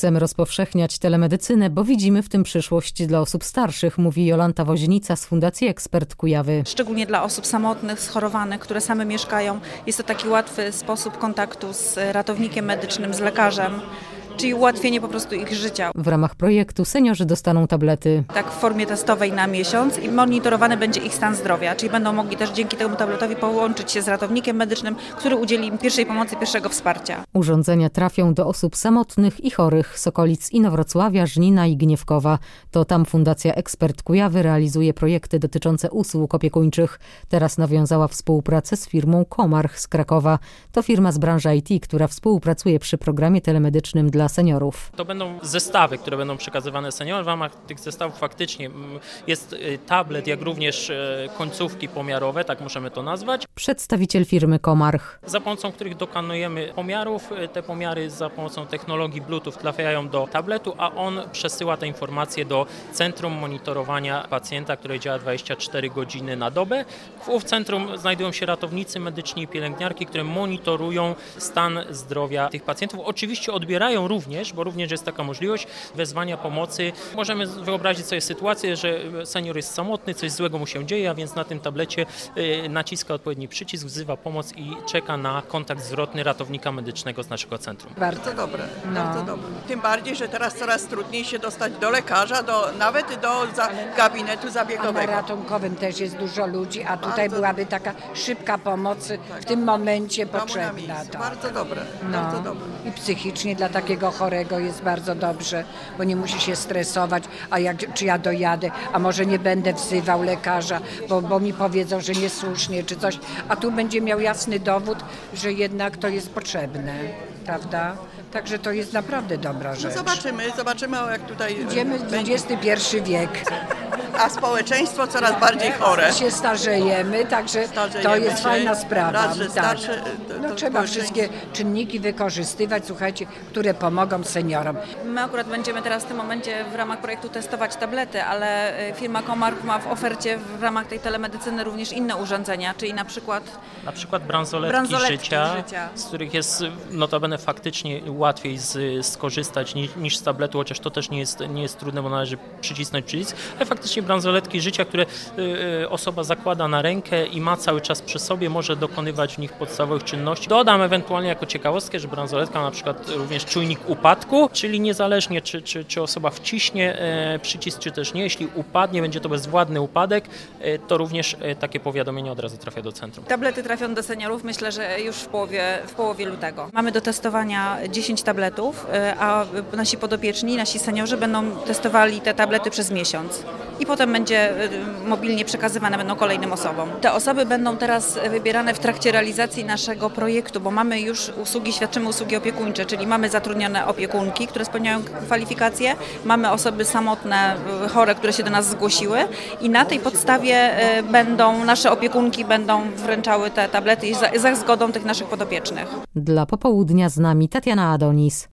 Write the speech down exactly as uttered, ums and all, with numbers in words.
Chcemy rozpowszechniać telemedycynę, bo widzimy w tym przyszłość dla osób starszych, mówi Jolanta Woźnica z Fundacji Ekspert Kujawy. Szczególnie dla osób samotnych, schorowanych, które same mieszkają. Jest to taki łatwy sposób kontaktu z ratownikiem medycznym, z lekarzem. Czyli ułatwienie po prostu ich życia. W ramach projektu seniorzy dostaną tablety. Tak w formie testowej na miesiąc i monitorowany będzie ich stan zdrowia, czyli będą mogli też dzięki temu tabletowi połączyć się z ratownikiem medycznym, który udzieli im pierwszej pomocy, pierwszego wsparcia. Urządzenia trafią do osób samotnych i chorych z okolic Inowrocławia, Żnina i Gniewkowa. To tam Fundacja Ekspert Kujawy realizuje projekty dotyczące usług opiekuńczych. Teraz nawiązała współpracę z firmą Comarch z Krakowa. To firma z branży I T, która współpracuje przy programie telemedycznym dla seniorów. To będą zestawy, które będą przekazywane seniorom. W ramach tych zestawów faktycznie jest tablet, jak również końcówki pomiarowe, tak możemy to nazwać. Przedstawiciel firmy Comarch. Za pomocą których dokonujemy pomiarów. Te pomiary za pomocą technologii Bluetooth trafiają do tabletu, a on przesyła te informacje do Centrum Monitorowania Pacjenta, które działa dwadzieścia cztery godziny na dobę. W centrum znajdują się ratownicy medyczni i pielęgniarki, które monitorują stan zdrowia tych pacjentów. Oczywiście odbierają również, bo również jest taka możliwość wezwania pomocy. Możemy wyobrazić sobie sytuację, że senior jest samotny, coś złego mu się dzieje, a więc na tym tablecie naciska odpowiedni przycisk, wzywa pomoc i czeka na kontakt zwrotny ratownika medycznego z naszego centrum. Bardzo dobre, no. bardzo dobre. Tym bardziej, że teraz coraz trudniej się dostać do lekarza, do, nawet do za, gabinetu zabiegowego. A na ratunkowym też jest dużo ludzi, a tutaj bardzo byłaby taka szybka pomoc w tym momencie domu potrzebna. Na tak. Bardzo dobre, No. bardzo dobre. I psychicznie dla takiego chorego jest bardzo dobrze, bo nie musi się stresować, a jak, czy ja dojadę, a może nie będę wzywał lekarza, bo, bo mi powiedzą, że niesłusznie czy coś, a tu będzie miał jasny dowód, że jednak to jest potrzebne, prawda? Także to jest naprawdę dobra rzecz. No zobaczymy, zobaczymy jak tutaj Idziemy w dwudziesty pierwszy wiek. A społeczeństwo coraz bardziej chore. Się starzejemy, także Starzejemy to jest się. fajna sprawa. Raz, że tak. starsze, to, No, to trzeba wszystkie czynniki wykorzystywać, słuchajcie, które pomogą seniorom. My akurat będziemy teraz w tym momencie w ramach projektu testować tablety, ale firma Comarch ma w ofercie w ramach tej telemedycyny również inne urządzenia, czyli na przykład Na przykład bransoletki, bransoletki życia, życia, z których jest notabene faktycznie łatwiej z, skorzystać niż, niż z tabletu, chociaż to też nie jest, nie jest trudne, bo należy przycisnąć przycisk, ale faktycznie bransoletki życia, które y, osoba zakłada na rękę i ma cały czas przy sobie, może dokonywać w nich podstawowych czynności. Dodam ewentualnie jako ciekawostkę, że bransoletka ma na przykład również czujnik upadku, czyli niezależnie czy, czy, czy osoba wciśnie e, przycisk, czy też nie, jeśli upadnie, będzie to bezwładny upadek, e, to również e, takie powiadomienie od razu trafia do centrum. tablety trafią do seniorów, myślę, że już w połowie, w połowie lutego. Mamy do testowania dziesięć tabletów, a nasi podopieczni, nasi seniorzy będą testowali te tablety przez miesiąc. I potem będzie mobilnie przekazywane będą kolejnym osobom. Te osoby będą teraz wybierane w trakcie realizacji naszego projektu, bo mamy już usługi, świadczymy usługi opiekuńcze, czyli mamy zatrudnione opiekunki, które spełniają kwalifikacje, mamy osoby samotne, chore, które się do nas zgłosiły i na tej podstawie będą nasze opiekunki będą wręczały te tablety za, za zgodą tych naszych podopiecznych. Dla popołudnia z nami Tatiana Adonis.